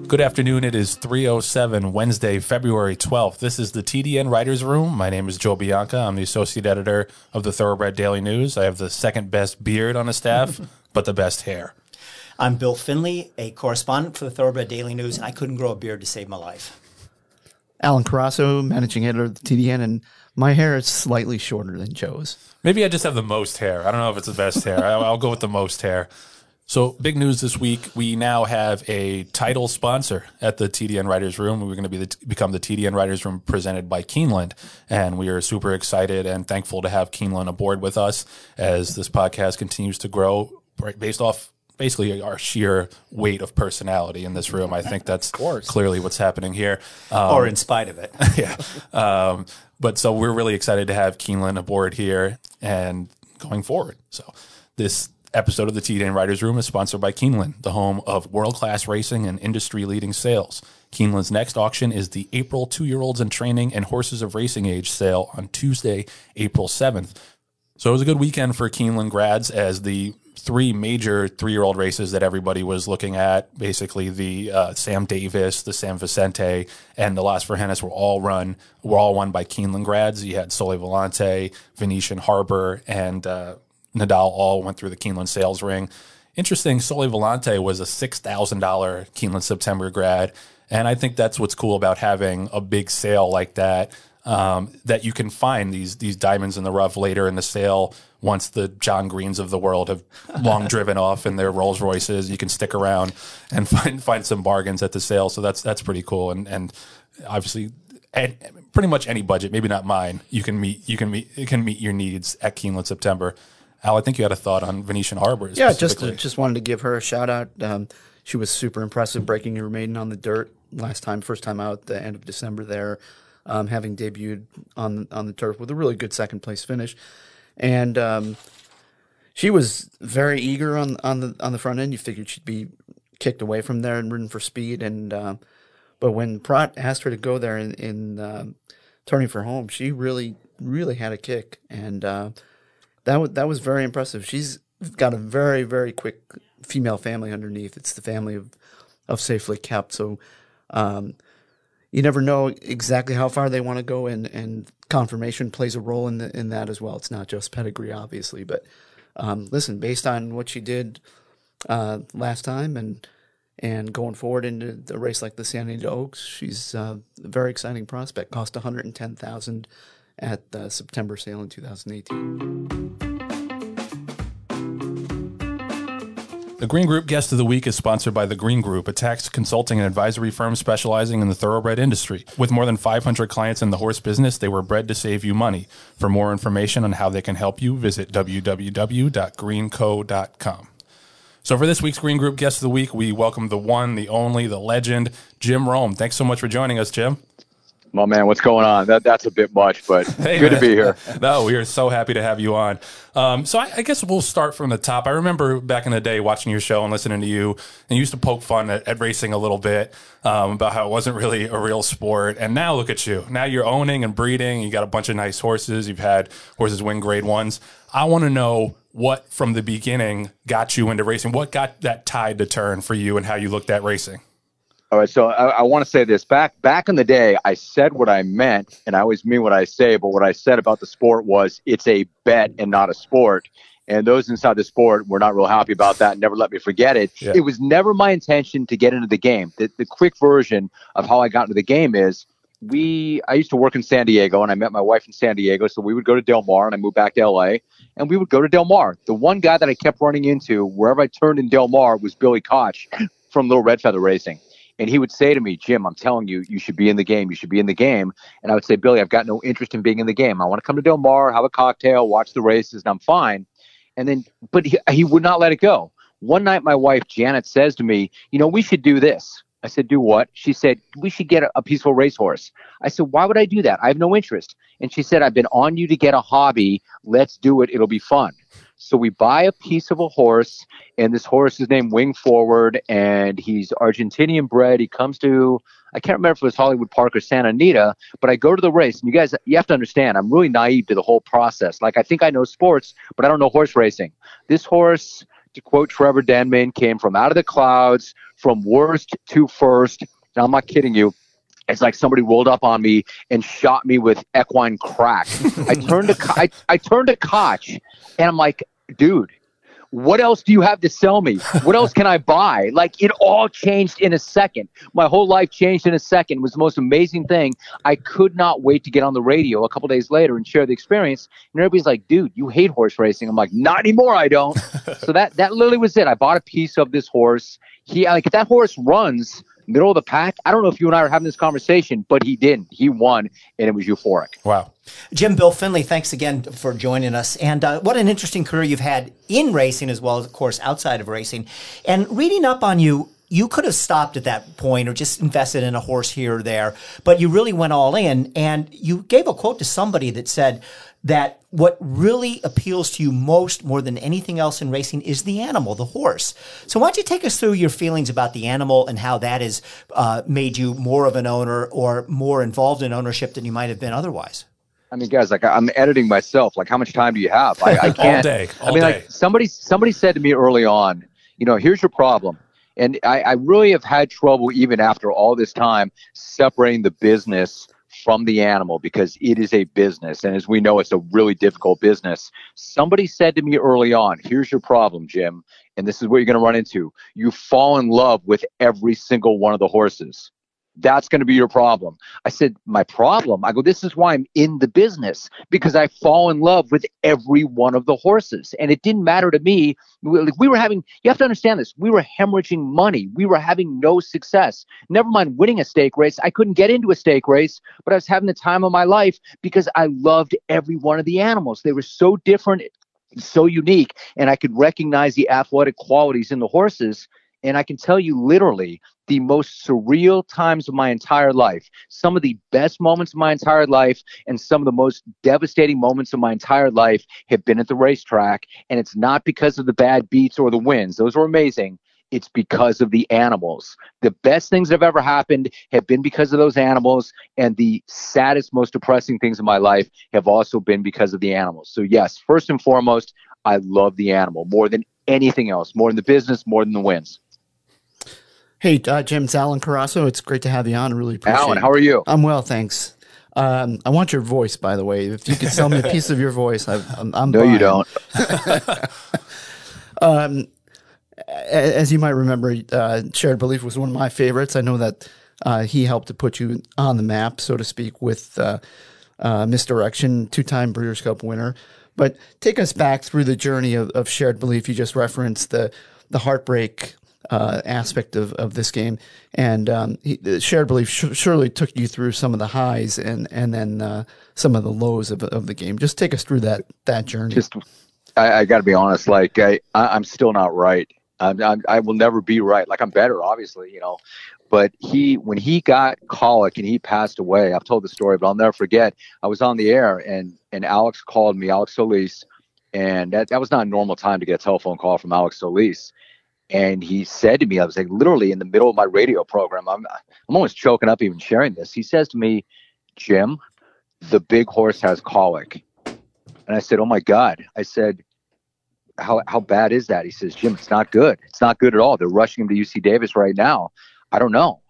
Good afternoon. It is 3:07, Wednesday, February 12th. This is the TDN Writers Room. My name is Joe Bianca. I'm the associate editor of the Thoroughbred Daily News. I have the second best beard on the staff, but the best hair. I'm Bill Finley, a correspondent for the Thoroughbred Daily News, and I couldn't grow a beard to save my life. Alan Carasso, managing editor of the TDN, and my hair is slightly shorter than Joe's. Maybe I just have the most hair. I don't know if it's the best hair. I'll go with the most hair. So big news this week. We now have a title sponsor at the TDN Writers Room. We're going to become the TDN Writers Room presented by Keeneland. And we are super excited and thankful to have Keeneland aboard with us as this podcast continues to grow based off basically our sheer weight of personality in this room. I think that's clearly what's happening here. Or in spite of it. Yeah. But so we're really excited to have Keeneland aboard here and going forward. So this episode of the TDN Writers Room is sponsored by Keeneland, the home of world-class racing and industry-leading sales. Keeneland's next auction is the April 2-Year-Olds in Training and Horses of Racing Age sale on Tuesday, April 7th. So it was a good weekend for Keeneland grads as the three major 3-year-old races that everybody was looking at, basically the Sam Davis, the San Vicente, and the Las Vergenas were all won by Keeneland grads. You had Sole Volante, Venetian Harbor, and Nadal all went through the Keeneland sales ring. Interesting, Sole Volante was a $6,000 Keeneland September grad, and I think that's what's cool about having a big sale like that, that you can find these diamonds in the rough later in the sale once the John Greens of the world have long driven off in their Rolls Royces. You can stick around and find some bargains at the sale, so that's pretty cool. And obviously, at pretty much any budget, maybe not mine, it can meet your needs at Keeneland September. Al, I think you had a thought on Venetian Harbor. Yeah, just wanted to give her a shout out. She was super impressive, breaking her maiden on the dirt first time out the end of December there, having debuted on the turf with a really good second place finish, and she was very eager on the front end. You figured she'd be kicked away from there and ridden for speed, and but when Prat asked her to go there in turning for home, she really had a kick, and that was very impressive. She's got a very, very quick female family underneath. It's the family of Safely Kept. So you never know exactly how far they want to go, and conformation plays a role in that as well. It's not just pedigree, obviously. But listen, based on what she did last time and going forward into a race like the San Diego Oaks, she's a very exciting prospect. Cost $110,000 at the September sale in 2018. The Green Group Guest of the Week is sponsored by The Green Group, a tax consulting and advisory firm specializing in the thoroughbred industry. With more than 500 clients in the horse business, they were bred to save you money. For more information on how they can help you, visit www.greenco.com. So for this week's Green Group Guest of the Week, we welcome the one, the only, the legend, Jim Rome. Thanks so much for joining us, Jim. My man, what's going on? That's a bit much, but good to be here. No, we are so happy to have you on. So I guess we'll start from the top. I remember back in the day watching your show and listening to you, and you used to poke fun at racing a little bit about how it wasn't really a real sport. And now look at you. Now you're owning and breeding. You got a bunch of nice horses. You've had horses win grade ones. I want to know what from the beginning got you into racing. What got that tide to turn for you and how you looked at racing? All right, so I want to say this. Back in the day, I said what I meant, and I always mean what I say, but what I said about the sport was it's a bet and not a sport. And those inside the sport were not real happy about that. Never let me forget it. Yeah. It was never my intention to get into the game. The quick version of how I got into the game is I used to work in San Diego, and I met my wife in San Diego, so we would go to Del Mar, and I moved back to L.A., and we would go to Del Mar. The one guy that I kept running into wherever I turned in Del Mar was Billy Koch from Little Red Feather Racing. And he would say to me, Jim, I'm telling you, you should be in the game. You should be in the game. And I would say, Billy, I've got no interest in being in the game. I want to come to Del Mar, have a cocktail, watch the races, and I'm fine. And then, but he would not let it go. One night, my wife, Janet, says to me, we should do this. I said, do what? She said, we should get a peaceful racehorse. I said, why would I do that? I have no interest. And she said, I've been on you to get a hobby. Let's do it. It'll be fun. So we buy a piece of a horse, and this horse is named Wing Forward, and he's Argentinian bred. He comes to, I can't remember if it was Hollywood Park or Santa Anita, but I go to the race. And you guys, you have to understand, I'm really naive to the whole process. Like, I think I know sports, but I don't know horse racing. This horse to quote Trevor Denman, came from out of the clouds, from worst to first. Now, I'm not kidding you. It's like somebody rolled up on me and shot me with equine crack. I turned to Koch, and I'm like, dude, what else do you have to sell me? What else can I buy? Like, it all changed in a second. My whole life changed in a second. It was the most amazing thing. I could not wait to get on the radio a couple days later and share the experience. And everybody's like, dude, you hate horse racing. I'm like, not anymore, I don't. So that literally was it. I bought a piece of this horse. If that horse runs middle of the pack, I don't know if you and I are having this conversation, but he didn't. He won, and it was euphoric. Wow. Jim, Bill Finley, thanks again for joining us. And what an interesting career you've had in racing as well as, of course, outside of racing. And reading up on you, you could have stopped at that point or just invested in a horse here or there, but you really went all in. And you gave a quote to somebody that said that what really appeals to you most, more than anything else in racing, is the animal, the horse. So why don't you take us through your feelings about the animal and how that has made you more of an owner or more involved in ownership than you might have been otherwise? I mean, guys, like, I'm editing myself. Like, how much time do you have? I can't. All day. Like, somebody said to me early on, here's your problem. And I really have had trouble, even after all this time, separating the business from the animal, because it is a business. And as we know, it's a really difficult business. Somebody said to me early on, here's your problem, Jim. And this is what you're going to run into. You fall in love with every single one of the horses. That's going to be your problem. I said, my problem? I go, this is why I'm in the business, because I fall in love with every one of the horses. And it didn't matter to me. You have to understand this. We were hemorrhaging money. We were having no success. Never mind winning a stake race. I couldn't get into a stake race, but I was having the time of my life because I loved every one of the animals. They were so different, so unique, and I could recognize the athletic qualities in the horses. And I can tell you literally the most surreal times of my entire life, some of the best moments of my entire life, and some of the most devastating moments of my entire life have been at the racetrack. And it's not because of the bad beats or the wins. Those were amazing. It's because of the animals. The best things that have ever happened have been because of those animals. And the saddest, most depressing things in my life have also been because of the animals. So yes, first and foremost, I love the animal more than anything else, more than the business, more than the wins. Hey, Jim, it's Alan Carasso. It's great to have you on. I really appreciate it. Alan, how are you? I'm well, thanks. I want your voice, by the way. If you could sell me a piece of your voice, I'm No, buying. you don't. As you might remember, Shared Belief was one of my favorites. I know that he helped to put you on the map, so to speak, with Misdirection, two-time Breeders' Cup winner. But take us back through the journey of Shared Belief. You just referenced the heartbreak aspect of this game, and Shared Belief surely took you through some of the highs and then some of the lows of the game. Just take us through that journey. I got to be honest. Like I'm still not right. I will never be right. Like, I'm better, obviously, But when he got colic and he passed away, I've told the story, but I'll never forget. I was on the air and Alex called me, Alex Solis, and that was not a normal time to get a telephone call from Alex Solis. And he said to me, I was like literally in the middle of my radio program. I'm almost choking up even sharing this. He says to me, Jim, the big horse has colic. And I said, oh my God. I said, how bad is that? He says, Jim, it's not good. It's not good at all. They're rushing him to UC Davis right now. I don't know.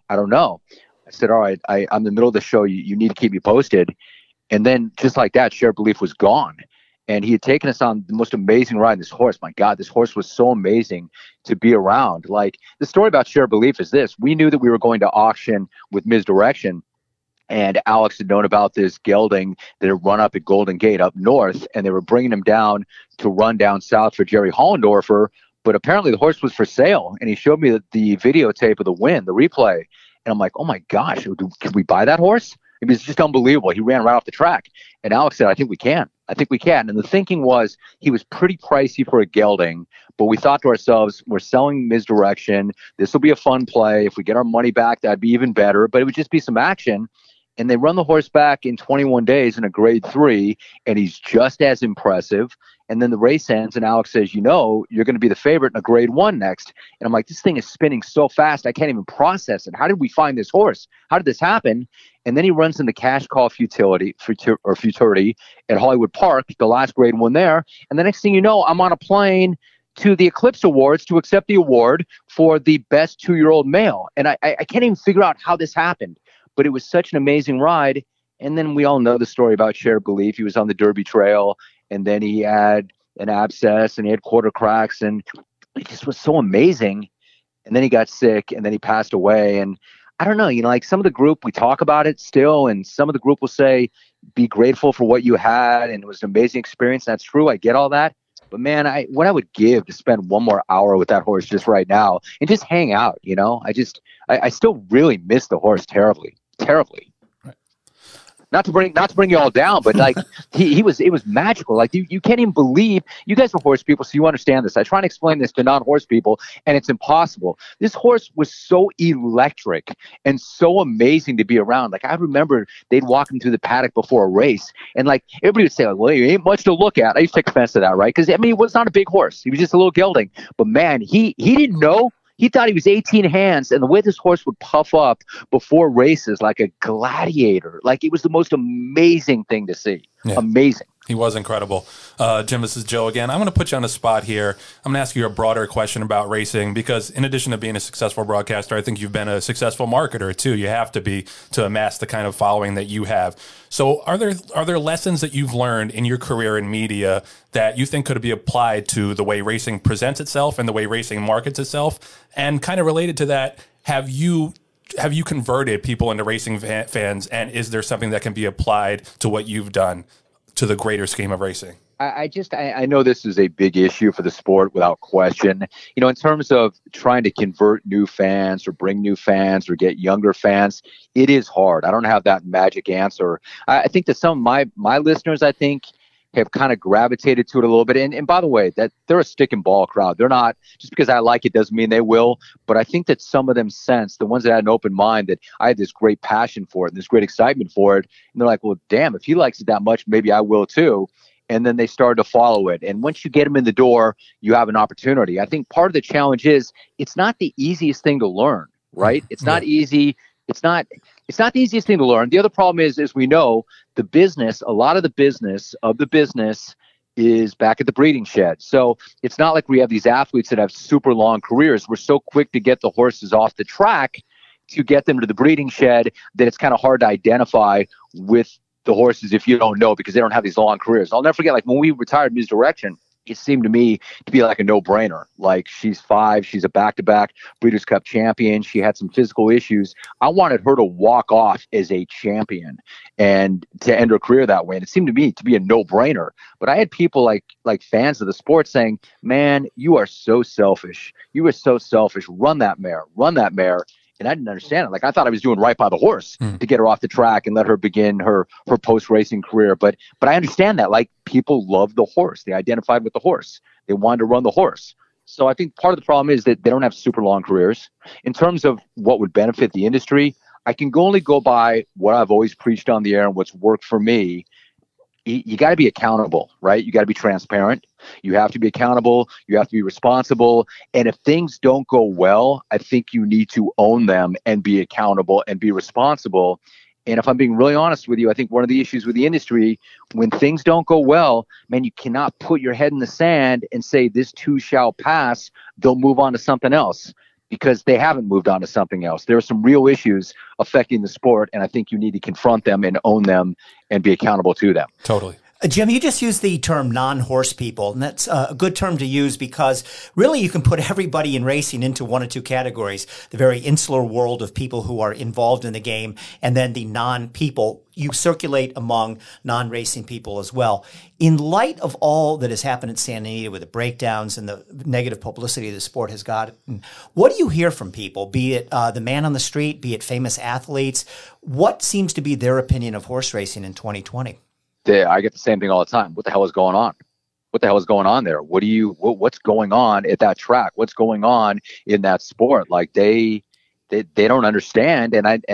I said, all right, I'm in the middle of the show. You need to keep me posted. And then just like that, Shared Belief was gone. And he had taken us on the most amazing ride in this horse. My God, this horse was so amazing to be around. Like, the story about Shared Belief is this. We knew that we were going to auction with Misdirection. And Alex had known about this gelding that had run up at Golden Gate up north. And they were bringing him down to run down south for Jerry Hollendorfer. But apparently the horse was for sale. And he showed me the videotape of the win, the replay. And I'm like, oh my gosh, can we buy that horse? It was just unbelievable. He ran right off the track. And Alex said, I think we can. And the thinking was he was pretty pricey for a gelding, but we thought to ourselves, we're selling Misdirection. This will be a fun play. If we get our money back, that'd be even better, but it would just be some action. And they run the horse back in 21 days in a grade 3, and he's just as impressive. And then the race ends, and Alex says, you're going to be the favorite in a grade 1 next. And I'm like, this thing is spinning so fast, I can't even process it. How did we find this horse? How did this happen? And then he runs into Cash Call Futurity at Hollywood Park, the last grade 1 there. And the next thing you know, I'm on a plane to the Eclipse Awards to accept the award for the best 2-year-old male. And I can't even figure out how this happened, but it was such an amazing ride. And then we all know the story about Shared Belief. He was on the Derby Trail, and then he had an abscess and he had quarter cracks, and it just was so amazing. And then he got sick, and then he passed away. And I don't know, like some of the group, we talk about it still, and some of the group will say, be grateful for what you had, and it was an amazing experience. That's true. I get all that. But man, what I would give to spend one more hour with that horse just right now and just hang out, I still really miss the horse terribly. Not to bring you all down, but like it was magical. Like you can't even believe, you guys are horse people, so you understand this. I try and explain this to non-horse people, and it's impossible. This horse was so electric and so amazing to be around. Like I remember they'd walk him through the paddock before a race, and like everybody would say, like, well, he ain't much to look at. I used to take offense to that, right? Because he was not a big horse. He was just a little gelding. But man, he didn't know. He thought he was 18 hands, and the way this horse would puff up before races like a gladiator, like it was the most amazing thing to see. Yeah. Amazing. He was incredible. Jim, this is Joe again. I'm going to put you on the spot here. I'm going to ask you a broader question about racing because in addition to being a successful broadcaster, I think you've been a successful marketer too. You have to be to amass the kind of following that you have. So are there lessons that you've learned in your career in media that you think could be applied to the way racing presents itself and the way racing markets itself? And kind of related to that, have you converted people into racing fans, and is there something that can be applied to what you've done to the greater scheme of racing? I know this is a big issue for the sport without question. In terms of trying to convert new fans or bring new fans or get younger fans, it is hard. I don't have that magic answer. I think that some of my listeners, I think, have kind of gravitated to it a little bit. And by the way, that they're a stick and ball crowd. They're not, just because I like it doesn't mean they will. But I think that some of them sense, the ones that had an open mind, that I had this great passion for it and this great excitement for it. And they're like, well, damn, if he likes it that much, maybe I will too. And then they started to follow it. And once you get them in the door, you have an opportunity. I think part of the challenge is it's not the easiest thing to learn, right? It's not easy. It's not the easiest thing to learn. The other problem is, as we know, a lot of the business is back at the breeding shed. So it's not like we have these athletes that have super long careers. We're so quick to get the horses off the track to get them to the breeding shed that it's kind of hard to identify with the horses if you don't know, because they don't have these long careers. I'll never forget, like when we retired Muse Direction, it seemed to me to be like a no-brainer. Like she's 5, she's a back-to-back Breeders' Cup champion. She had some physical issues. I wanted her to walk off as a champion and to end her career that way. And it seemed to me to be a no-brainer. But I had people like fans of the sport saying, man, you are so selfish. You are so selfish. Run that mare. And I didn't understand it. Like I thought I was doing right by the horse to get her off the track and let her begin her post-racing career. But I understand that. Like people love the horse. They identified with the horse. They wanted to run the horse. So I think part of the problem is that they don't have super long careers. In terms of what would benefit the industry, I can only go by what I've always preached on the air and what's worked for me. You got to be accountable, right? You got to be transparent. You have to be accountable. You have to be responsible. And if things don't go well, I think you need to own them and be accountable and be responsible. And if I'm being really honest with you, I think one of the issues with the industry, when things don't go well, man, you cannot put your head in the sand and say this too shall pass. They'll move on to something else, because they haven't moved on to something else. There are some real issues affecting the sport, and I think you need to confront them and own them and be accountable to them. Totally. Jim, you just used the term non-horse people, and that's a good term to use because really you can put everybody in racing into one or two categories. The very insular world of people who are involved in the game, and then the non-people. You circulate among non-racing people as well. In light of all that has happened at Santa Anita with the breakdowns and the negative publicity the sport has gotten, what do you hear from people, be it the man on the street, be it famous athletes? What seems to be their opinion of horse racing in 2020? I get the same thing all the time. What the hell is going on? What the hell is going on there? What's going on at that track? What's going on in that sport? Like they don't understand.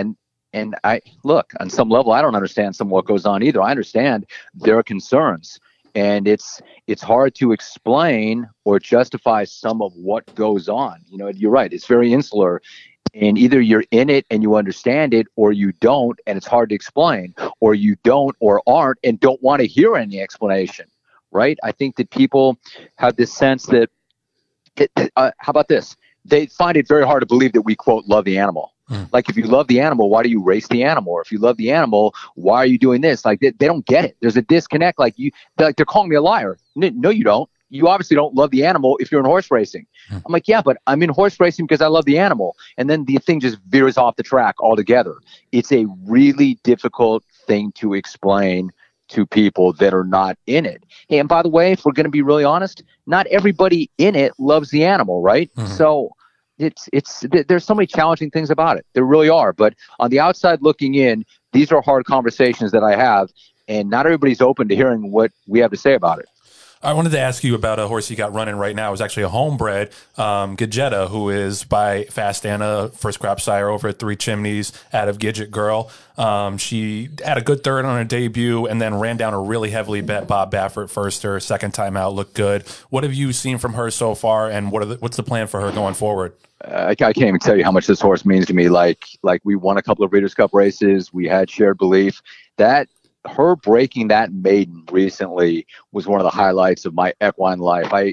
And I look, on some level, I don't understand some of what goes on either. I understand their concerns, and it's hard to explain or justify some of what goes on. You're right. It's very insular. And either you're in it and you understand it, or you don't, and it's hard to explain, or you don't or aren't and don't want to hear any explanation, right? I think that people have this sense that How about this? They find it very hard to believe that we, quote, love the animal. Like, if you love the animal, why do you race the animal? Or if you love the animal, why are you doing this? Like, they don't get it. There's a disconnect. Like, they're calling me a liar. No, you don't. You obviously don't love the animal if you're in horse racing. I'm like, yeah, but I'm in horse racing because I love the animal. And then the thing just veers off the track altogether. It's a really difficult thing to explain to people that are not in it. Hey, and by the way, if we're going to be really honest, not everybody in it loves the animal, right? So there's so many challenging things about it. There really are. But on the outside looking in, these are hard conversations that I have, and not everybody's open to hearing what we have to say about it. I wanted to ask you about a horse you got running right now. It was actually a homebred, Gidgetta, who is by Fast Anna, first crop sire over at Three Chimneys out of Gidget Girl. She had a good third on her debut and then ran down a really heavily bet Bob Baffert first. Her second time out looked good. What have you seen from her so far, and what's the plan for her going forward? I can't even tell you how much this horse means to me. Like we won a couple of Breeders' Cup races. We had shared belief that her breaking that maiden recently was one of the highlights of my equine life. I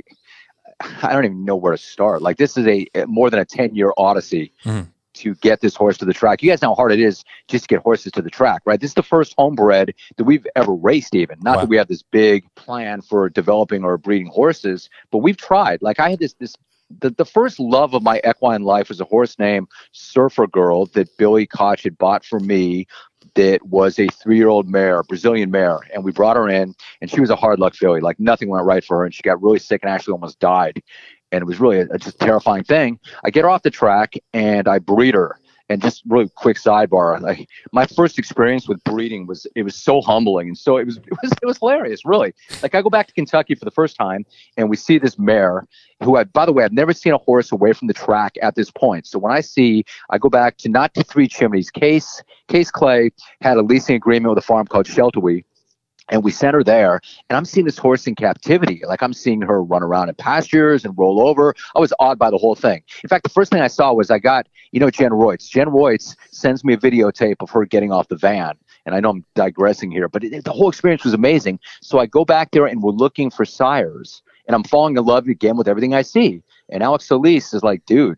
don't even know where to start. Like, this is a more than a 10-year odyssey to get this horse to the track. You guys know how hard it is just to get horses to the track, right? This is the first homebred that we've ever raced even. Not that we have this big plan for developing or breeding horses, but we've tried. Like, I had the first love of my equine life was a horse named Surfer Girl that Billy Koch had bought for me. That was a 3-year-old mare, Brazilian mare, and we brought her in, and she was a hard luck filly. Like, nothing went right for her, and she got really sick and actually almost died. And it was really a just terrifying thing. I get her off the track, and I breed her. And just really quick sidebar, like, my first experience with breeding was so humbling, and so it was hilarious, really. Like, I go back to Kentucky for the first time, and we see this mare who, by the way, I've never seen a horse away from the track at this point. So when I go back to not to Three Chimneys. Case Clay had a leasing agreement with a farm called Sheltowee. And we sent her there, and I'm seeing this horse in captivity. Like, I'm seeing her run around in pastures and roll over. I was awed by the whole thing. In fact, the first thing I saw was I got, Jen Royce. Jen Royce sends me a videotape of her getting off the van. And I know I'm digressing here, but the whole experience was amazing. So I go back there, and we're looking for sires. And I'm falling in love again with everything I see. And Alex Solis is like, dude,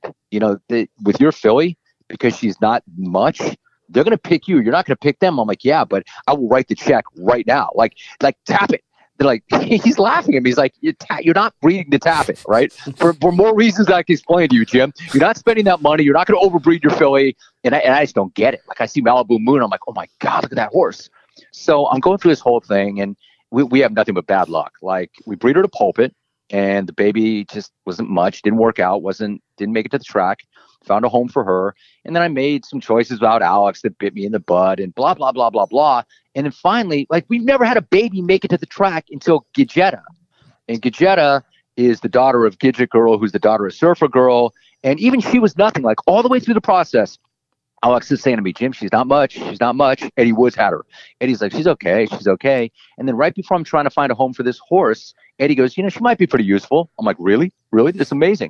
with your filly, because she's not much, they're going to pick you. You're not going to pick them. I'm like, yeah, but I will write the check right now. Like tap it. They're like, he's laughing at me. He's like, you're not breeding to tap it, right? For more reasons I can explain to you, Jim. You're not spending that money. You're not going to overbreed your filly. And I just don't get it. Like, I see Malibu Moon. I'm like, oh my God, look at that horse. So I'm going through this whole thing, and we have nothing but bad luck. Like, we breed her to pulpit, and the baby just wasn't much, didn't work out, didn't make it to the track. Found a home for her. And then I made some choices about Alex that bit me in the butt and blah, blah, blah, blah, blah. And then finally, like, we've never had a baby make it to the track until Gidgetta. And Gidgetta is the daughter of Gidget Girl, who's the daughter of Surfer Girl. And even she was nothing. Like, all the way through the process, Alex is saying to me, Jim, she's not much. Eddie Woods had her. Eddie's like, she's okay. And then right before I'm trying to find a home for this horse, Eddie goes, she might be pretty useful. I'm like, really? That's amazing.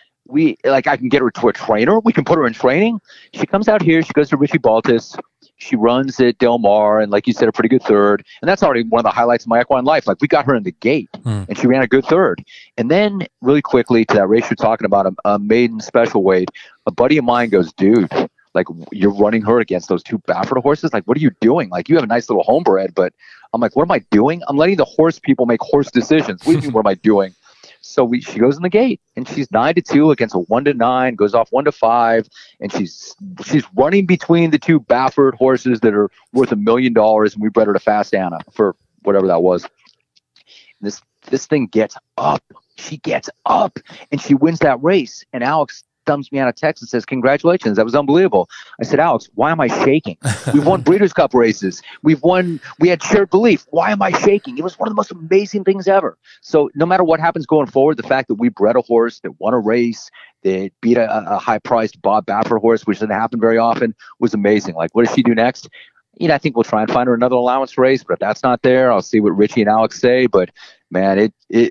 I can get her to a trainer. We can put her in training. She comes out here. She goes to Richie Baltus. She runs at Del Mar, and like you said, a pretty good third. And that's already one of the highlights of my equine life. Like, we got her in the gate, and she ran a good third. And then really quickly to that race you're talking about, a maiden special weight, a buddy of mine goes, dude, like, you're running her against those two Baffert horses? Like, what are you doing? Like, you have a nice little homebred, but I'm like, what am I doing? I'm letting the horse people make horse decisions. What do you mean, what am I doing? So she goes in the gate, and she's 9-2 against a 1-9, goes off 1-5, and she's running between the two Baffert horses that are worth $1 million, and we bred her to Fast Anna for whatever that was. This thing gets up. She gets up, and she wins that race. And Alex thumbs me out a text and says, congratulations, that was unbelievable. I said, Alex, why am I shaking? We've won Breeders' Cup races. We had shared belief. Why am I shaking? It was one of the most amazing things ever. So no matter what happens going forward, the fact that we bred a horse that won a race, that beat a high-priced Bob Baffert horse, which doesn't happen very often, was amazing. Like, what does she do next? I think we'll try and find her another allowance race, but if that's not there, I'll see what Richie and Alex say. But man,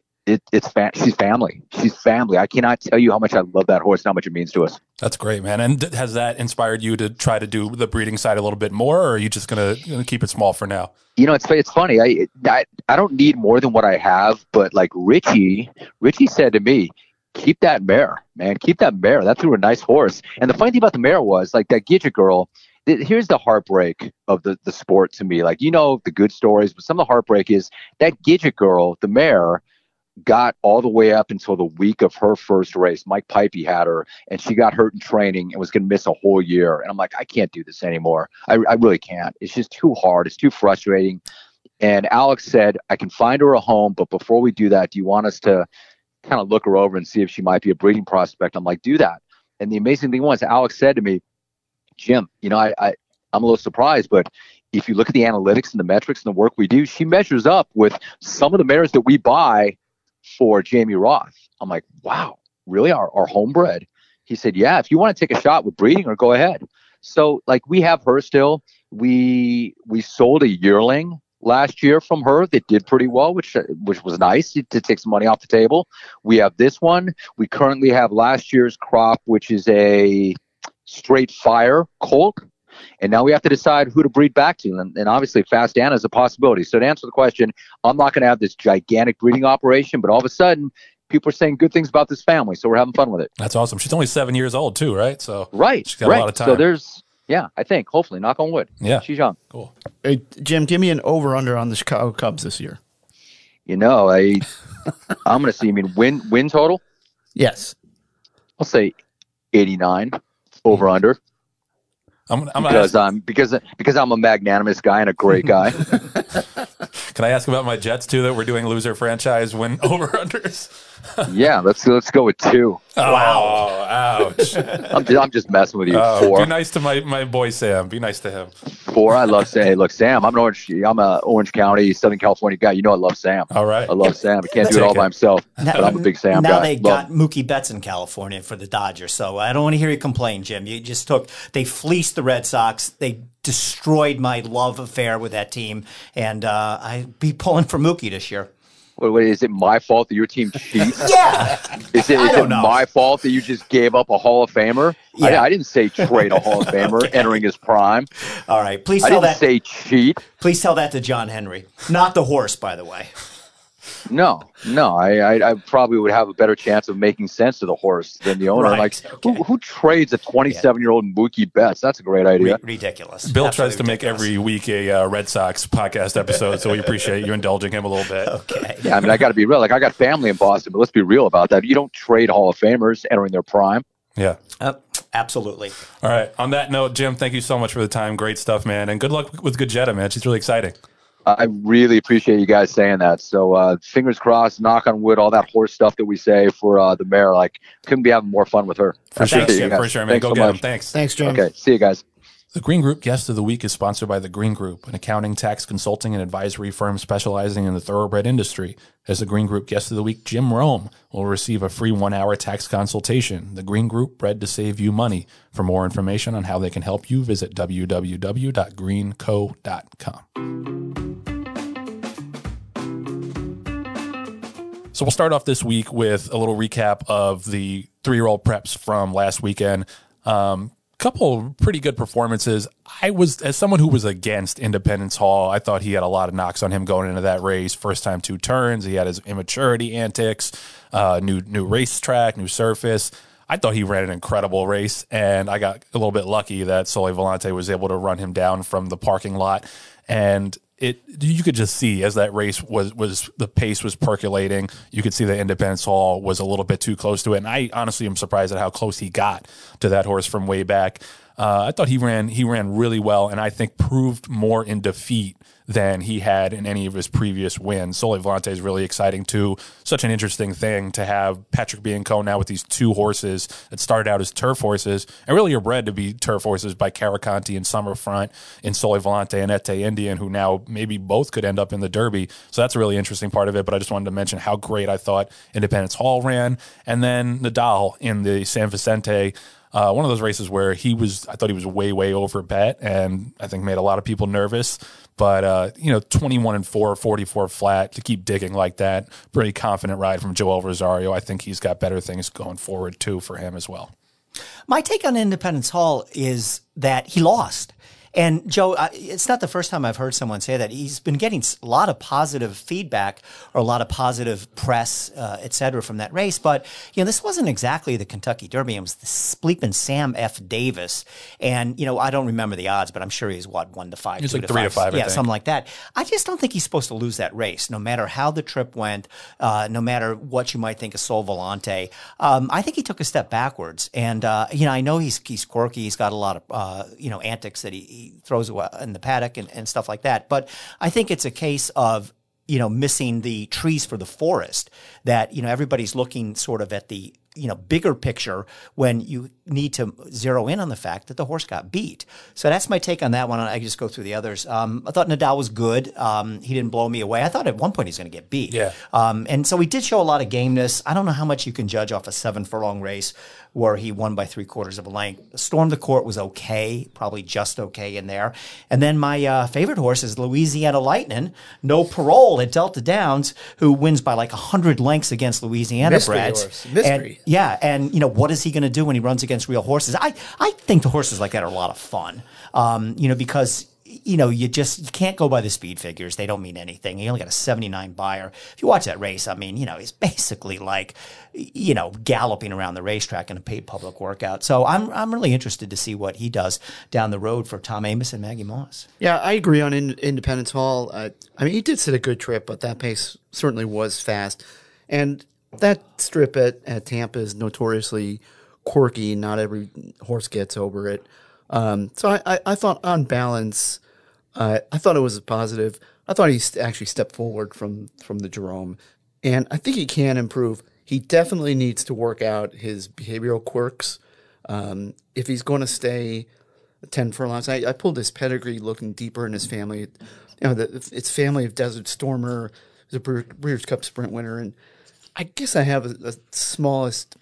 she's family. She's family. I cannot tell you how much I love that horse and how much it means to us. That's great, man. And has that inspired you to try to do the breeding side a little bit more, or are you just gonna keep it small for now? It's funny. I don't need more than what I have, but like Richie said to me, keep that mare, man. Keep that mare. That threw a nice horse. And the funny thing about the mare was, like, that Gidget girl, here's the heartbreak of the sport to me. Like, the good stories, but some of the heartbreak is that Gidget girl, the mare, got all the way up until the week of her first race. Mike Pipey had her, and she got hurt in training and was going to miss a whole year. And I'm like, I can't do this anymore. I really can't. It's just too hard. It's too frustrating. And Alex said, I can find her a home, but before we do that, do you want us to kind of look her over and see if she might be a breeding prospect? I'm like, do that. And the amazing thing was, Alex said to me, Jim, I'm a little surprised, but if you look at the analytics and the metrics and the work we do, she measures up with some of the mares that we buy for Jamie Roth. I'm like, wow, really? Our homebred? He said, yeah, if you want to take a shot with breeding her, go ahead. So, like, we have her still. We sold a yearling last year from her that did pretty well, which was nice to take some money off the table. We have this one. We currently have last year's crop, which is a straight fire colt. And now we have to decide who to breed back to. And obviously Fast Anna is a possibility. So to answer the question, I'm not going to have this gigantic breeding operation, but all of a sudden people are saying good things about this family. So we're having fun with it. That's awesome. She's only 7 years old too, right? So right, she's got a lot of time. So there's, I think, hopefully, knock on wood. Yeah. She's young. Cool. Hey, Jim, give me an over-under on the Chicago Cubs this year. I'm going to see, win total? Yes. I'll say 89 over under. Because I'm a magnanimous guy and a great guy. Can I ask about my Jets too? That we're doing loser franchise win over unders. Yeah, let's go with 2. Wow! Ouch! I'm just messing with you. 4. Be nice to my boy Sam. Be nice to him. 4. I love Sam. Hey, look, Sam. I'm a Orange County, Southern California guy. I love Sam. All right. I love Sam. He can't do it all by himself. But I'm a big Sam guy. Now they got Mookie Betts in California for the Dodgers, so I don't want to hear you complain, Jim. They fleeced the Red Sox. They destroyed my love affair with that team, and I'd be pulling for Mookie this year. Wait, is it my fault that your team cheats? Yeah. Is it my fault that you just gave up a Hall of Famer? Yeah. I didn't say trade a Hall of Famer entering his prime. All right. Please I tell didn't say cheat. Please tell that to John Henry. Not the horse, by the way. No. I probably would have a better chance of making sense to the horse than the owner. Right, like, okay. who trades a 27-year-old Mookie Betts? That's a great idea. Ridiculous. Bill Absolutely tries to make ridiculous. every week a Red Sox podcast episode, so we appreciate you indulging him a little bit. Okay. Yeah, I got to be real. Like, I got family in Boston, but let's be real about that. You don't trade Hall of Famers entering their prime. Yeah. Absolutely. All right. On that note, Jim, thank you so much for the time. Great stuff, man. And good luck with Gajetta, man. She's really exciting. I really appreciate you guys saying that. So fingers crossed, knock on wood, all that horse stuff that we say for the mare. Like, couldn't be having more fun with her. For sure, Thanks, Jim. for sure, man. Thanks Go so get him. much. Thanks. Thanks, Jim. Okay, see you guys. The Green Group Guest of the Week is sponsored by The Green Group, an accounting, tax consulting, and advisory firm specializing in the thoroughbred industry. As the Green Group Guest of the Week, Jim Rome will receive a free 1-hour tax consultation. The Green Group, bred to save you money. For more information on how they can help you, visit www.greenco.com. So we'll start off this week with a little recap of the 3-year-old preps from last weekend. Couple pretty good performances. As someone who was against Independence Hall, I thought he had a lot of knocks on him going into that race. First time 2 turns, he had his immaturity antics, new racetrack, new surface. I thought he ran an incredible race, and I got a little bit lucky that Sole Volante was able to run him down from the parking lot. And you could just see as that race was the pace was percolating. You could see that Independence Hall was a little bit too close to it, and I honestly am surprised at how close he got to that horse from way back. I thought he ran really well, and I think proved more in defeat than he had in any of his previous wins. Sole Volante is really exciting too. Such an interesting thing to have Patrick Bianco now with these 2 horses that started out as turf horses and really are bred to be turf horses by Caraconti and Summerfront and Sole Volante and Ete Indian, who now maybe both could end up in the Derby. So that's a really interesting part of it. But I just wanted to mention how great I thought Independence Hall ran. And then Nadal in the San Vicente, one of those races where I thought he was way over bet, and I think made a lot of people nervous. But 21-4, 44 flat to keep digging like that. Pretty confident ride from Joel Rosario. I think he's got better things going forward too for him as well. My take on Independence Hall is that he lost. And Joe, it's not the first time I've heard someone say that. He's been getting a lot of positive feedback or a lot of positive press, et cetera, from that race. But, this wasn't exactly the Kentucky Derby. It was the Bleeping Sam F. Davis. And, I don't remember the odds, but I'm sure he's 1 to 5. He's like 3 to 5, I think. Something like that. I just don't think he's supposed to lose that race, no matter how the trip went, no matter what you might think of Sol Volante. I think he took a step backwards. And, I know he's quirky. He's got a lot of, antics that he throws in the paddock and stuff like that. But I think it's a case of, missing the trees for the forest, that, everybody's looking sort of at the, bigger picture when you need to zero in on the fact that the horse got beat. So that's my take on that one. I just go through the others. I thought Nadal was good. He didn't blow me away. I thought at one point he's going to get beat. Yeah. And so he did show a lot of gameness. I don't know how much you can judge off a 7-furlong race where he won by 3/4 of a length. Storm the Court was okay, probably just okay in there. And then my favorite horse is Louisiana Lightning, no parole at Delta Downs, who wins by like 100 lengths against Louisiana Mystery breds. horse. Mystery. And what is he going to do when he runs against real horses? I think the horses like that are a lot of fun, because you can't go by the speed figures. They don't mean anything. He only got a 79 buyer. If you watch that race, he's basically like, galloping around the racetrack in a paid public workout. So I'm really interested to see what he does down the road for Tom Amoss and Maggie Moss. Yeah, I agree on Independence Hall. He did set a good trip, but that pace certainly was fast. And that strip at Tampa is notoriously quirky. Not every horse gets over it. So I thought on balance, I thought it was a positive. I thought he actually stepped forward from the Jerome, and I think he can improve. He definitely needs to work out his behavioral quirks. If he's going to stay 10 furlongs, I pulled his pedigree looking deeper in his family. It's family of Desert Stormer, the Breeders' Cup Sprint winner, and I guess I have the smallest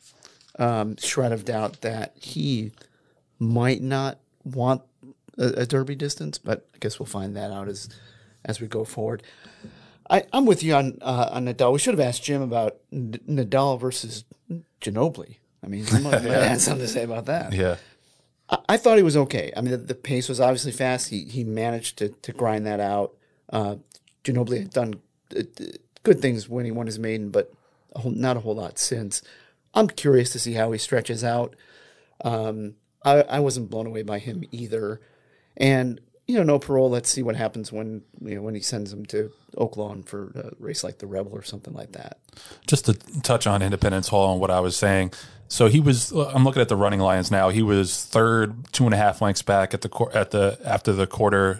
shred of doubt that he might not want a Derby distance, but I guess we'll find that out as we go forward. I'm with you on Nadal. We should have asked Jim about Nadal versus Ginobili. He might have something to say about that. Yeah. I thought he was okay. The pace was obviously fast. He managed to grind that out. Ginobili had done good things when he won his maiden, but not a whole lot since. I'm curious to see how he stretches out. I wasn't blown away by him either. And, no parole. Let's see what happens when he sends him to Oaklawn for a race like the Rebel or something like that. Just to touch on Independence Hall and what I was saying. So I'm looking at the running lines now. He was third, 2.5 lengths back after the quarter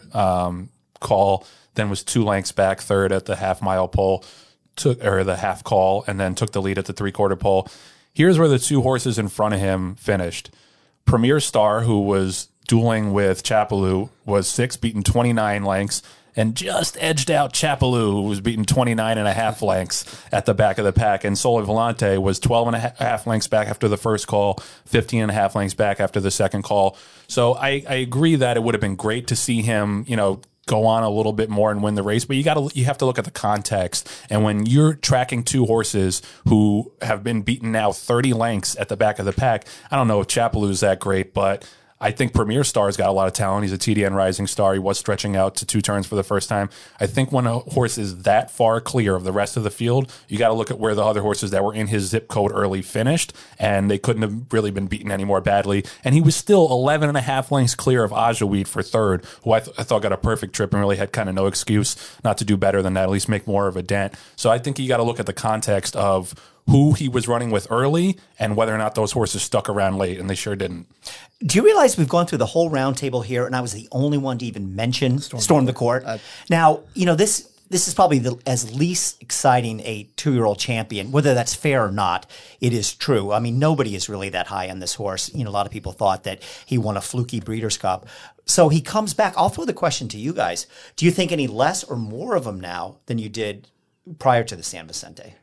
call, then was 2 lengths back, third at the half-mile pole, the half call, and then took the lead at the 3/4 pole. Here's where the 2 horses in front of him finished. Premier Star, who was dueling with Chapelou, was 6th, beaten 29 lengths, and just edged out Chapelou, who was beaten 29.5 lengths at the back of the pack. And Sol Volante was 12.5 lengths back after the first call, 15.5 lengths back after the second call. So I agree that it would have been great to see him, go on a little bit more and win the race, but you have to look at the context. And when you're tracking 2 horses who have been beaten now 30 lengths at the back of the pack, I don't know if Chapelou's that great, but I think Premier Star's got a lot of talent. He's a TDN Rising Star. He was stretching out to 2 turns for the first time. I think when a horse is that far clear of the rest of the field, you got to look at where the other horses that were in his zip code early finished, and they couldn't have really been beaten any more badly. And he was still 11.5 lengths clear of Ajaweed for third, who I thought got a perfect trip and really had kind of no excuse not to do better than that, at least make more of a dent. So I think you got to look at the context of who he was running with early and whether or not those horses stuck around late, and they sure didn't. Do you realize we've gone through the whole round table here, and I was the only one to even mention Storm the Court? Now, this is probably as least exciting a 2-year-old champion, whether that's fair or not. It is true. Nobody is really that high on this horse. A lot of people thought that he won a fluky Breeders' Cup. So he comes back. I'll throw the question to you guys. Do you think any less or more of him now than you did prior to the San Vicente?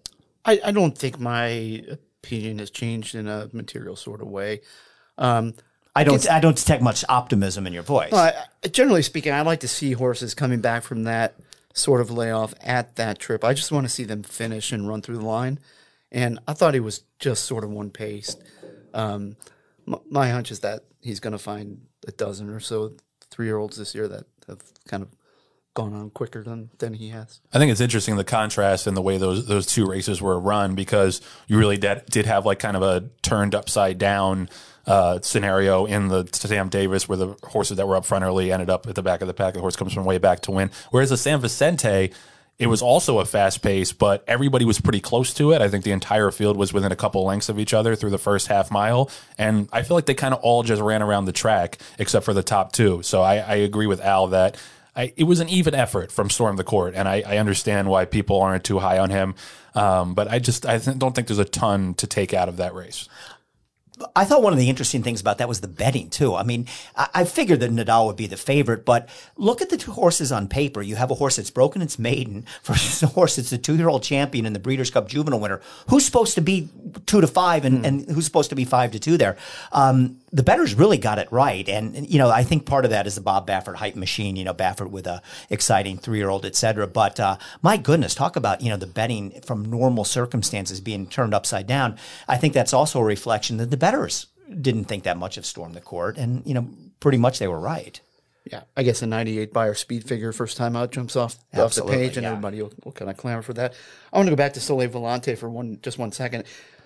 I don't think my opinion has changed in a material sort of way. I don't detect much optimism in your voice. Well, generally speaking, I like to see horses coming back from that sort of layoff at that trip. I just want to see them finish and run through the line. And I thought he was just sort of one-paced. My hunch is that he's going to find a dozen or so 3-year-olds this year that have kind of gone on quicker than he has. I think it's interesting the contrast in the way those two races were run, because you really did have like kind of a turned upside down scenario in the Sam Davis, where the horses that were up front early ended up at the back of the pack. The horse comes from way back to win. Whereas the San Vicente, it was also a fast pace, but everybody was pretty close to it. I think the entire field was within a couple lengths of each other through the first half mile. And I feel like they kind of all just ran around the track except for the top two. So I agree with Al that it was an even effort from Storm the Court, and I understand why people aren't too high on him. But I don't think there's a ton to take out of that race. I thought one of the interesting things about that was the betting, too. I mean, I figured that Nadal would be the favorite, but look at the two horses on paper. You have a horse that's broken its maiden versus a horse that's the 2-year-old champion and the Breeders' Cup Juvenile winner. Who's supposed to be 2-5 and who's supposed to be 5-2 there? The bettors really got it right. And, you know, I think part of that is the Bob Baffert hype machine, you know, Baffert with a exciting 3-year-old, et cetera. But my goodness, talk about, you know, the betting from normal circumstances being turned upside down. I think that's also a reflection that the bettors didn't think that much of Storm the Court. And, you know, pretty much they were right. Yeah, I guess a 98 Beyer speed figure first time out jumps off the page, and everybody will kind of clamor for that. I want to go back to Soleil Volante for just one second.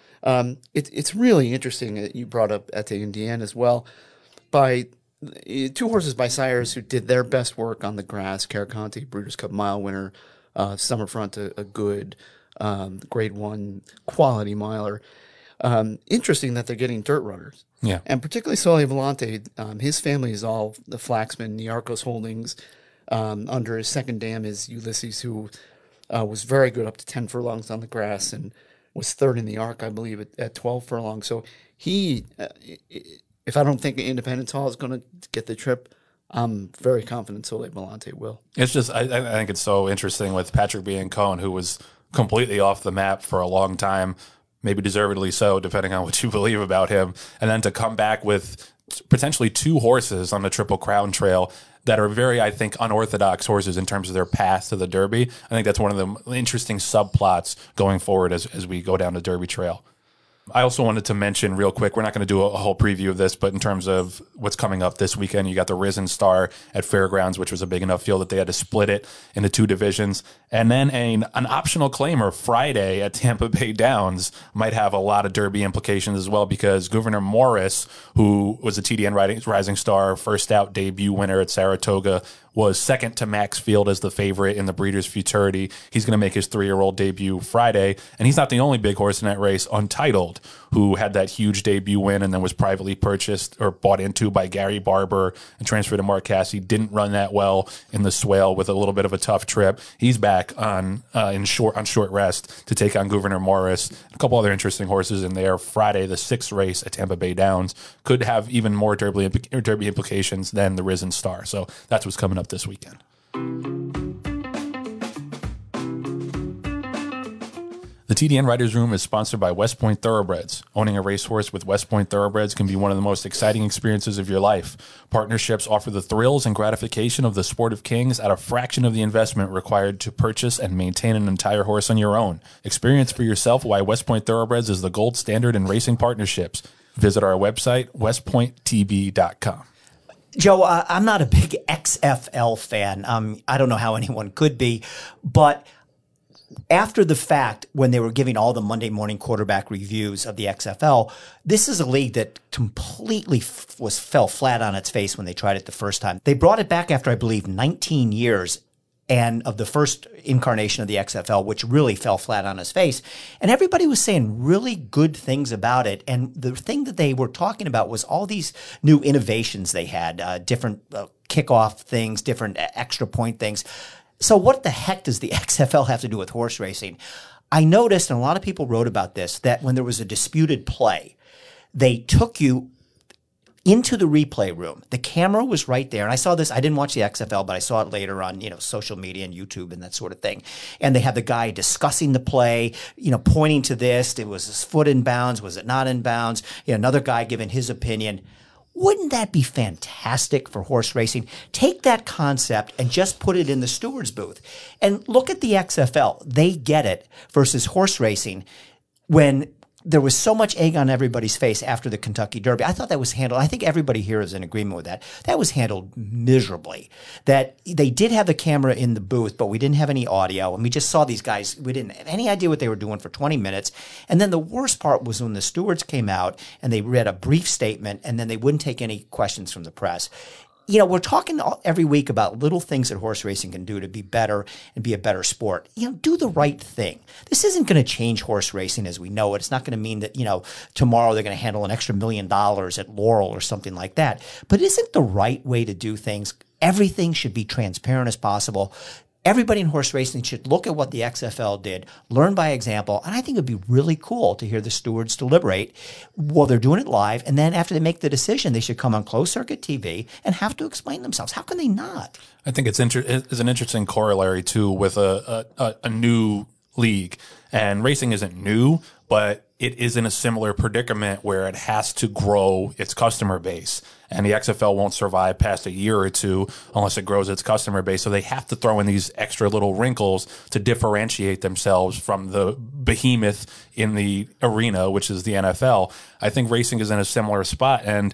It's really interesting that you brought up Ete Indienne as well. By two horses by sires who did their best work on the grass. Carraconte, Breeders' Cup Mile winner. Summerfront, a good Grade 1 quality miler. Interesting that they're getting dirt runners. Yeah. And particularly Soleil Volante, his family is all the Flaxman, Niarchos Holdings. Under his second dam is Ulysses, who was very good up to 10 furlongs on the grass and was third in the arc, I believe, at 12 furlongs. So he, if I don't think Independence Hall is going to get the trip, I'm very confident Soleil Volante will. It's just, I think it's so interesting with Patrick Biancone, who was completely off the map for a long time, maybe deservedly so, depending on what you believe about him, and then to come back with potentially two horses on the Triple Crown Trail that are very, I think, unorthodox horses in terms of their path to the Derby. I think that's one of the interesting subplots going forward as we go down the Derby Trail. I also wanted to mention real quick, we're not going to do a whole preview of this, but in terms of what's coming up this weekend, you got the Risen Star at Fairgrounds, which was a big enough field that they had to split it into two divisions. And then an optional claimer Friday at Tampa Bay Downs might have a lot of Derby implications as well, because Gouverneur Morris, who was a TDN Rising Star first out debut winner at Saratoga, was second to Max Field as the favorite in the Breeders' Futurity. He's going to make his 3-year-old debut Friday, and he's not the only big horse in that race. Untitled, who had that huge debut win and then was privately purchased or bought into by Gary Barber and transferred to Mark Casse, didn't run that well in the Swale with a little bit of a tough trip. He's back on short rest to take on Gouverneur Morris. A couple other interesting horses in there. Friday, the 6th race at Tampa Bay Downs could have even more Derby implications than the Risen Star. So that's what's coming up this weekend. The TDN Writers Room is sponsored by West Point Thoroughbreds. Owning a racehorse with West Point Thoroughbreds can be one of the most exciting experiences of your life. Partnerships offer the thrills and gratification of the sport of kings at a fraction of the investment required to purchase and maintain an entire horse on your own. Experience for yourself why West Point Thoroughbreds is the gold standard in racing partnerships. Visit our website, westpointtb.com. Joe, I'm not a big XFL fan. I don't know how anyone could be, but after the fact, when they were giving all the Monday morning quarterback reviews of the XFL, this is a league that completely fell flat on its face when they tried it the first time. They brought it back after, I believe, 19 years and of the first incarnation of the XFL, which really fell flat on its face. And everybody was saying really good things about it. And the thing that they were talking about was all these new innovations they had, different kickoff things, different extra point things. So what the heck does the XFL have to do with horse racing? I noticed, and a lot of people wrote about this, that when there was a disputed play, they took you into the replay room. The camera was right there. And I saw this, I didn't watch the XFL, but I saw it later on, social media and YouTube and that sort of thing. And they had the guy discussing the play, pointing to this. It was his foot in bounds. Was it not in bounds? Another guy giving his opinion. Wouldn't that be fantastic for horse racing? Take that concept and just put it in the steward's booth. And look at the XFL. They get it versus horse racing when there was so much egg on everybody's face after the Kentucky Derby. I thought that was handled. I think everybody here is in agreement with that. That was handled miserably. That they did have the camera in the booth, but we didn't have any audio, and we just saw these guys. We didn't have any idea what they were doing for 20 minutes. And then the worst part was when the stewards came out and they read a brief statement, and then they wouldn't take any questions from the press. You know, we're talking every week about little things that horse racing can do to be better and be a better sport. You know, do the right thing. This isn't going to change horse racing as we know it. It's not going to mean that, you know, tomorrow they're going to handle an extra $1 million at Laurel or something like that. But isn't the right way to do things? Everything should be transparent as possible. Everybody in horse racing should look at what the XFL did, learn by example, and I think it would be really cool to hear the stewards deliberate while they're doing it live, and then after they make the decision, they should come on closed-circuit TV and have to explain themselves. How can they not? I think it's an interesting corollary, too, with a new league. And racing isn't new, but it is in a similar predicament where it has to grow its customer base. And the XFL won't survive past a year or two unless it grows its customer base. So they have to throw in these extra little wrinkles to differentiate themselves from the behemoth in the arena, which is the NFL. I think racing is in a similar spot. And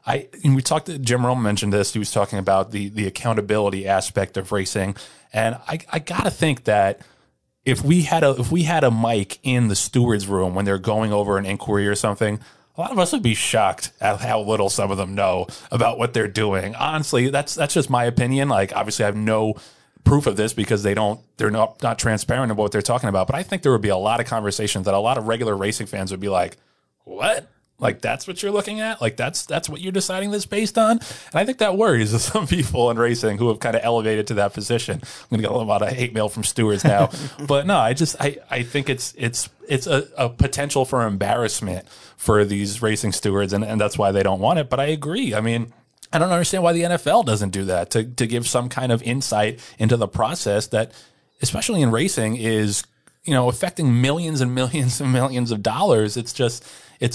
we talked to Jim Rome mentioned this. He was talking about the accountability aspect of racing. And I got to think that if we had a mic in the stewards room when they're going over an inquiry or something, a lot of us would be shocked at how little some of them know about what they're doing. Honestly, that's just my opinion. Like, obviously, I have no proof of this because they're not transparent about what they're talking about. But I think there would be a lot of conversations that a lot of regular racing fans would be like, "What? Like, that's what you're looking at? Like, that's what you're deciding this based on?" And I think that worries some people in racing who have kind of elevated to that position. I'm going to get a lot of hate mail from stewards now. But no, I think it's a potential for embarrassment for these racing stewards, and that's why they don't want it. But I agree. I mean, I don't understand why the NFL doesn't do that, to give some kind of insight into the process that, especially in racing, is, you know, affecting millions and millions and millions of dollars. It's just,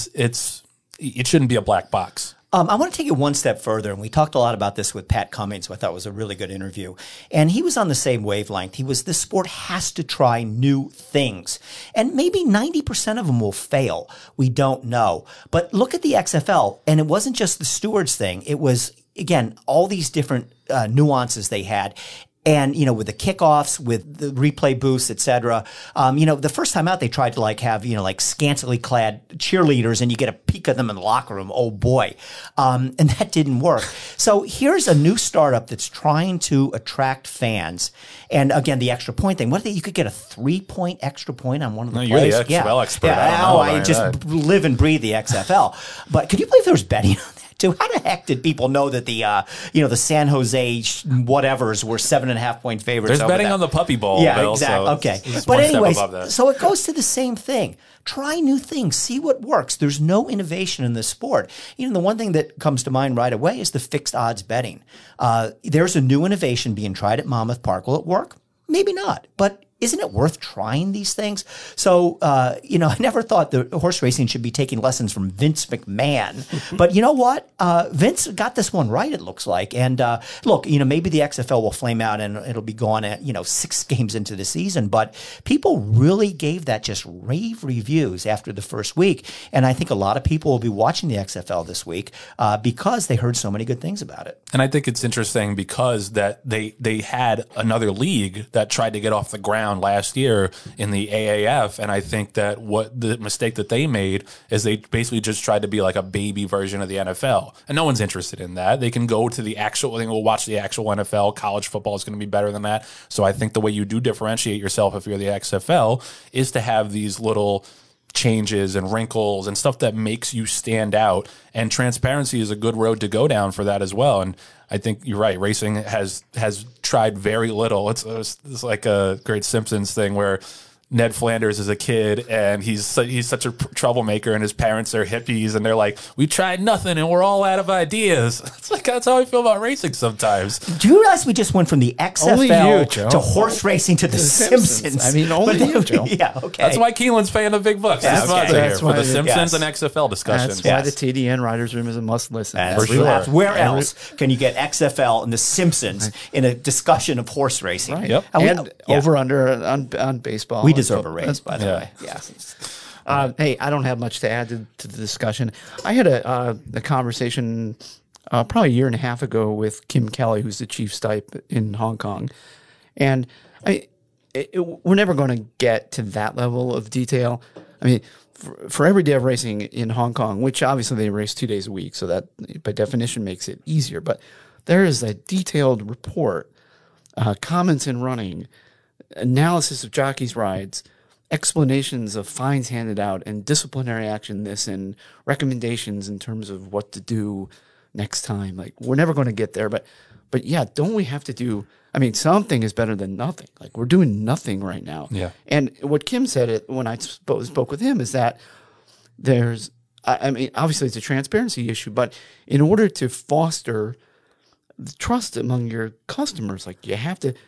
it shouldn't be a black box. I want to take it one step further, and we talked a lot about this with Pat Cummings, who I thought was a really good interview. And he was on the same wavelength. This sport has to try new things. And maybe 90% of them will fail. We don't know. But look at the XFL, and it wasn't just the stewards thing. It was, again, all these different nuances they had. And, you know, with the kickoffs, with the replay booths, et cetera, you know, the first time out, they tried to have, you know, scantily clad cheerleaders, and you get a peek of them in the locker room. Oh boy. And that didn't work. So here's a new startup that's trying to attract fans. And again, the extra point thing. You could get a 3-point extra point on one of the plays. You're the XFL expert. Yeah, I just live and breathe the XFL. But could you believe there was betting on that? How the heck did people know that the San Jose whatevers were 7.5-point favorites? There's betting on the Puppy Bowl. Yeah, Bill, exactly. So okay, it's but one step anyways, above that. so it goes to the same thing. Try new things. See what works. There's no innovation in this sport. You know, the one thing that comes to mind right away is the fixed odds betting. There's a new innovation being tried at Monmouth Park. Will it work? Maybe not, but isn't it worth trying these things? So, you know, I never thought the horse racing should be taking lessons from Vince McMahon. But you know what? Vince got this one right, it looks like. And look, you know, maybe the XFL will flame out and it'll be gone at, 6 games into the season. But people really gave that just rave reviews after the first week. And I think a lot of people will be watching the XFL this week because they heard so many good things about it. And I think it's interesting because that they had another league that tried to get off the ground last year in the AAF, and I think that what the mistake that they made is they basically just tried to be like a baby version of the NFL, and no one's interested in that. They can go to they can go watch the actual NFL. College football is going to be better than that. So I think the way you do differentiate yourself if you're the XFL is to have these little changes and wrinkles and stuff that makes you stand out, and transparency is a good road to go down for that as well. And I think you're right. Racing has tried very little. It's like a great Simpsons thing where Ned Flanders is a kid and he's such a troublemaker, and his parents are hippies, and they're like, "We tried nothing and we're all out of ideas." It's like, that's how I feel about racing sometimes. Do you realize we just went from the XFL to horse racing to the Simpsons? I mean, only you, Joe. Yeah, okay. That's why Keeneland's paying the big bucks. That's That's okay. here for the Simpsons yes. and XFL discussions. That's why the TDN Writers Room is a must listen. That's For sure. Where else can you get XFL and the Simpsons in a discussion of horse racing? Right. Yep. And over under on baseball. We deserve a raise, by the Yeah. way. Yeah. Hey, I don't have much to add to the discussion. I had a conversation probably a year and a half ago with Kim Kelly, who's the chief stipe in Hong Kong. And we're never going to get to that level of detail. I mean, for every day of racing in Hong Kong, which obviously they race 2 days a week, so that by definition makes it easier. But there is a detailed report, comments in running, analysis of jockeys' rides, explanations of fines handed out, and disciplinary action this, and recommendations in terms of what to do next time. Like, we're never going to get there, but yeah, don't we have to do? I mean, something is better than nothing. Like, we're doing nothing right now. Yeah. And what Kim said when I spoke with him is that there's, I mean, obviously it's a transparency issue, but in order to foster the trust among your customers, like, you have to.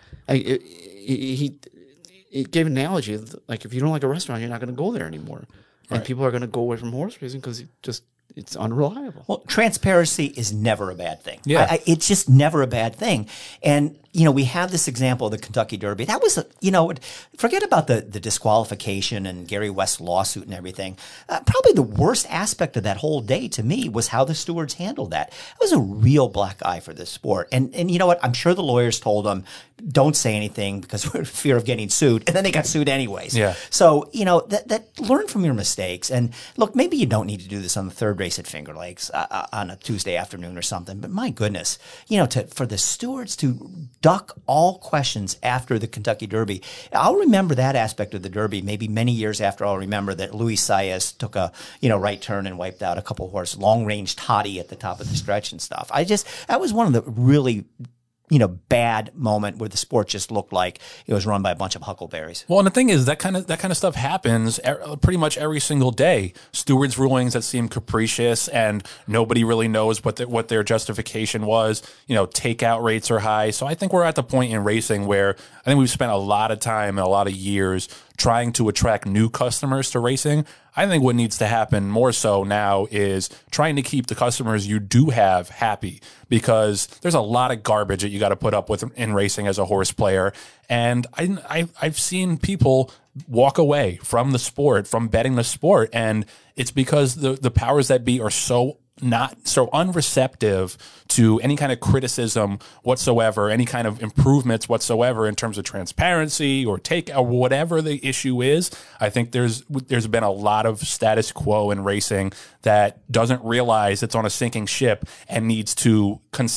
He gave an analogy of, like, if you don't like a restaurant, you're not going to go there anymore, and people are going to go away from horse racing because it's unreliable. Well, transparency is never a bad thing. Yeah. It's just never a bad thing. And, you know, we have this example of the Kentucky Derby. That was, forget about the disqualification and Gary West's lawsuit and everything. Probably the worst aspect of that whole day to me was how the stewards handled that. It was a real black eye for this sport. And you know what? I'm sure the lawyers told them, don't say anything because we're in fear of getting sued. And then they got sued anyways. Yeah. So, that learn from your mistakes. And look, maybe you don't need to do this on the third race at Finger Lakes on a Tuesday afternoon or something. But my goodness, for the stewards to duck all questions after the Kentucky Derby. I'll remember that aspect of the Derby maybe many years after I'll remember that Luis Saez took a right turn and wiped out a couple of horses, long-range toddy at the top of the stretch and stuff. That was one of the really bad moment where the sport just looked like it was run by a bunch of huckleberries. Well, and the thing is, that kind of stuff happens pretty much every single day. Stewards' rulings that seem capricious and nobody really knows what their justification was. Takeout rates are high. So I think we're at the point in racing where I think we've spent a lot of time and a lot of years trying to attract new customers to racing. I think what needs to happen more so now is trying to keep the customers you do have happy, because there's a lot of garbage that you got to put up with in racing as a horse player. And I've seen people walk away from the sport, from betting the sport, and it's because the powers that be are so unreceptive to any kind of criticism whatsoever, any kind of improvements whatsoever in terms of transparency or whatever the issue is. I think there's been a lot of status quo in racing that doesn't realize it's on a sinking ship and needs to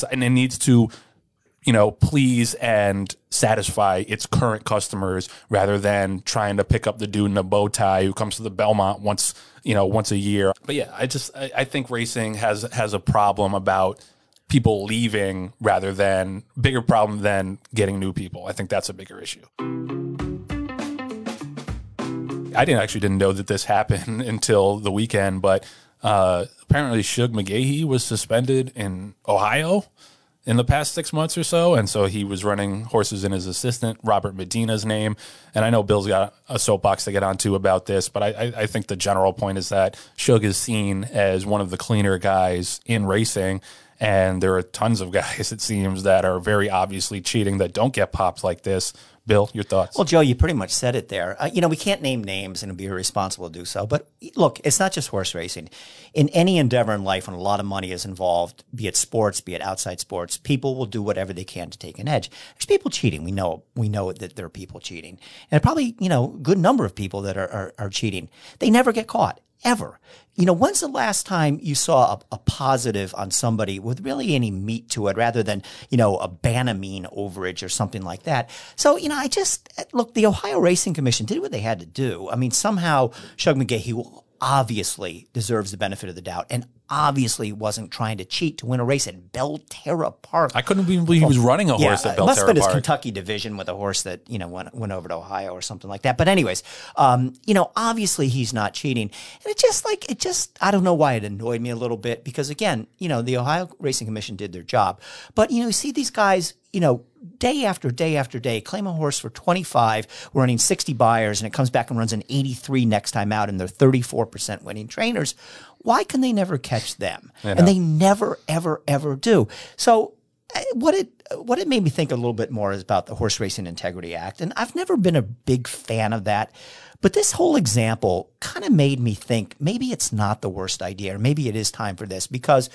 please and satisfy its current customers rather than trying to pick up the dude in a bow tie who comes to the Belmont once a year. But yeah, I think racing has a problem about people leaving rather than bigger problem than getting new people. I think that's a bigger issue. I didn't know that this happened until the weekend, but apparently Shug McGahee was suspended in Ohio in the past 6 months or so, and so he was running horses in his assistant, Robert Medina's name. And I know Bill's got a soapbox to get onto about this, but I think the general point is that Shug is seen as one of the cleaner guys in racing, and there are tons of guys, it seems, that are very obviously cheating that don't get popped like this. Bill, your thoughts? Well, Joe, you pretty much said it there. We can't name names and it'd be irresponsible to do so. But look, it's not just horse racing. In any endeavor in life, when a lot of money is involved, be it sports, be it outside sports, people will do whatever they can to take an edge. There's people cheating. We know that there are people cheating. And probably, a good number of people that are cheating. They never get caught. Ever. When's the last time you saw a positive on somebody with really any meat to it rather than, a Banamine overage or something like that? So, look, the Ohio Racing Commission did what they had to do. I mean, somehow Shug McGahee obviously deserves the benefit of the doubt and obviously wasn't trying to cheat to win a race at Belterra Park. I couldn't even believe he was running a horse at Belterra Park. It must have been his Kentucky division with a horse that, went over to Ohio or something like that. But anyways, obviously he's not cheating. And it just, I don't know why it annoyed me a little bit because again, the Ohio Racing Commission did their job. But, you see these guys, day after day after day, claim a horse for 25, running 60 buyers, and it comes back and runs an 83 next time out, and they're 34% winning trainers. Why can they never catch them? And they never, ever, ever do. So, what it made me think a little bit more is about the Horse Racing Integrity Act. And I've never been a big fan of that. But this whole example kind of made me think maybe it's not the worst idea, or maybe it is time for this, because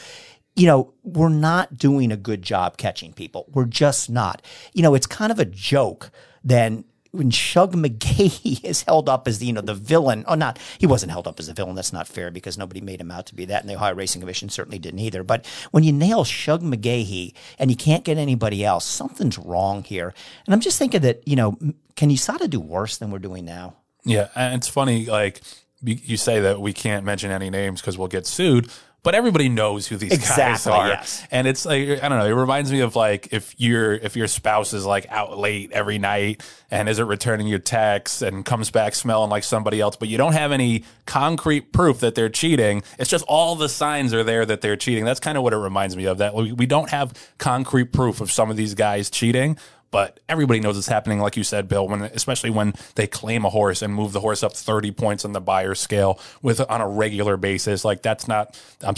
we're not doing a good job catching people. We're just not. It's kind of a joke then when Shug McGaughey is held up as the villain. Oh, not, he wasn't held up as a villain. That's not fair, because nobody made him out to be that, and the Ohio Racing Commission certainly didn't either. But when you nail Shug McGaughey and you can't get anybody else, something's wrong here. And I'm just thinking that, can USADA do worse than we're doing now? Yeah, and it's funny, like, you say that we can't mention any names because we'll get sued, but everybody knows who these guys are. Yes. And it's like, I don't know, it reminds me of like if your spouse is like out late every night and isn't returning your texts and comes back smelling like somebody else, but you don't have any concrete proof that they're cheating. It's just all the signs are there that they're cheating. That's kind of what it reminds me of, that we don't have concrete proof of some of these guys cheating. But everybody knows it's happening, like you said, Bill, especially when they claim a horse and move the horse up 30 points on the buyer scale on a regular basis. Like that's not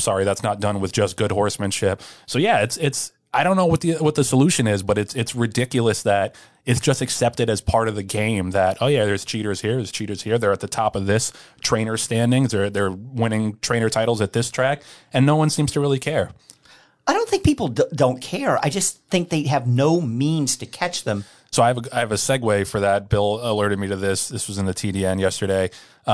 done with just good horsemanship. So yeah, it's I don't know what the solution is, but it's ridiculous that it's just accepted as part of the game that, oh yeah, there's cheaters here, there's cheaters here. They're at the top of this trainer standings, they're winning trainer titles at this track, and no one seems to really care. I don't think people don't care. I just think they have no means to catch them. So I have a segue for that. Bill alerted me to this. This was in the TDN yesterday.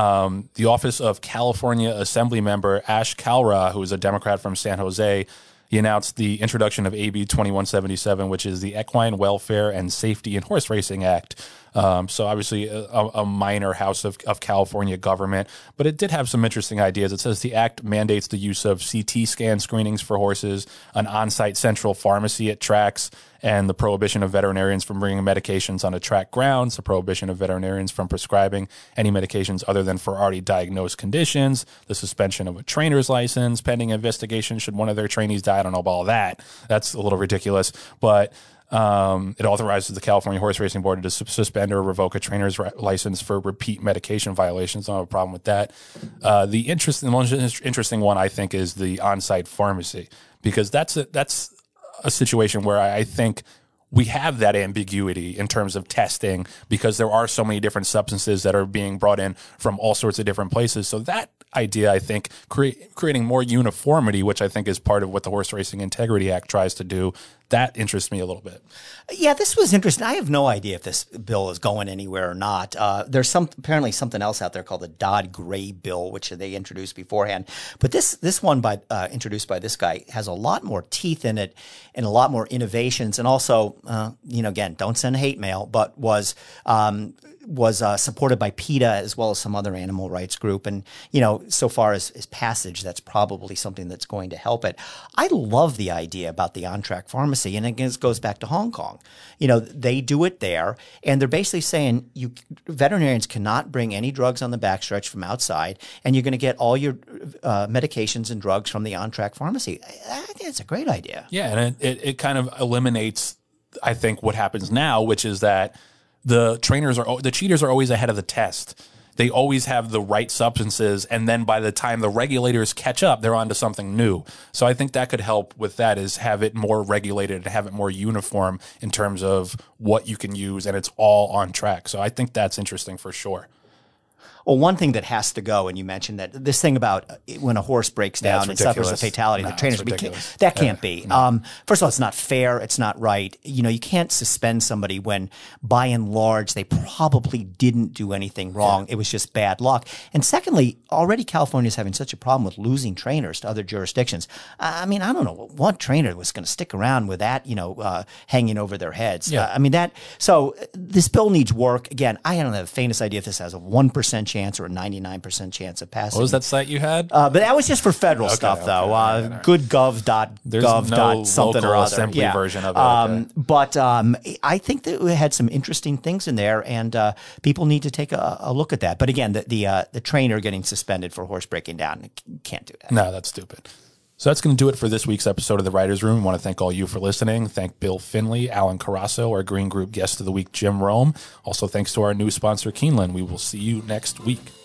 The Office of California Assembly Member Ash Kalra, who is a Democrat from San Jose, he announced the introduction of AB 2177, which is the Equine Welfare and Safety in Horse Racing Act. So obviously a minor House of California government, but it did have some interesting ideas. It says the act mandates the use of CT scan screenings for horses, an on-site central pharmacy at tracks, and the prohibition of veterinarians from bringing medications on a track grounds, the prohibition of veterinarians from prescribing any medications other than for already diagnosed conditions, the suspension of a trainer's license pending investigation should one of their trainees die. I don't know about all that. That's a little ridiculous, but it authorizes the California Horse Racing Board to suspend or revoke a trainer's license for repeat medication violations. I don't have a problem with that. The most interesting one, I think, is the on-site pharmacy, because that's a situation where I think we have that ambiguity in terms of testing, because there are so many different substances that are being brought in from all sorts of different places. So that idea, I think, creating more uniformity, which I think is part of what the Horse Racing Integrity Act tries to do, that interests me a little bit. Yeah, this was interesting. I have no idea if this bill is going anywhere or not. There's apparently something else out there called the Dodd-Gray bill, which they introduced beforehand. But this one introduced by this guy has a lot more teeth in it and a lot more innovations. And also, again, don't send hate mail, but was supported by PETA as well as some other animal rights group. And, so far as passage, that's probably something that's going to help it. I love the idea about the on-track pharmacy. And again, this goes back to Hong Kong. They do it there, and they're basically saying veterinarians cannot bring any drugs on the backstretch from outside, and you're going to get all your medications and drugs from the on-track pharmacy. I think it's a great idea. Yeah, and it kind of eliminates, I think, what happens now, which is that the cheaters are always ahead of the test. They always have the right substances, and then by the time the regulators catch up, they're onto something new. So I think that could help with that, is have it more regulated and have it more uniform in terms of what you can use, and it's all on track. So I think that's interesting for sure. Well, one thing that has to go, and you mentioned that this thing about when a horse breaks down and suffers a fatality, the trainers that can't be. No. First of all, it's not fair. It's not right. You can't suspend somebody when, by and large, they probably didn't do anything wrong. Yeah. It was just bad luck. And secondly, already California is having such a problem with losing trainers to other jurisdictions. I mean, I don't know what trainer was going to stick around with that, hanging over their heads. Yeah. So this bill needs work. Again, I don't have the faintest idea if this has a 1% chance or a 99% chance of passing. What was that site you had? But that was just for federal stuff, though. Goodgov.gov. something or other. Assembly version of it. But I think that we had some interesting things in there, and people need to take a look at that. But again, the trainer getting suspended for horse breaking down, can't do that. No, that's stupid. So that's going to do it for this week's episode of The Writers' Room. I want to thank all you for listening. Thank Bill Finley, Alan Carasso, our Green Group guest of the week, Jim Rome. Also, thanks to our new sponsor, Keeneland. We will see you next week.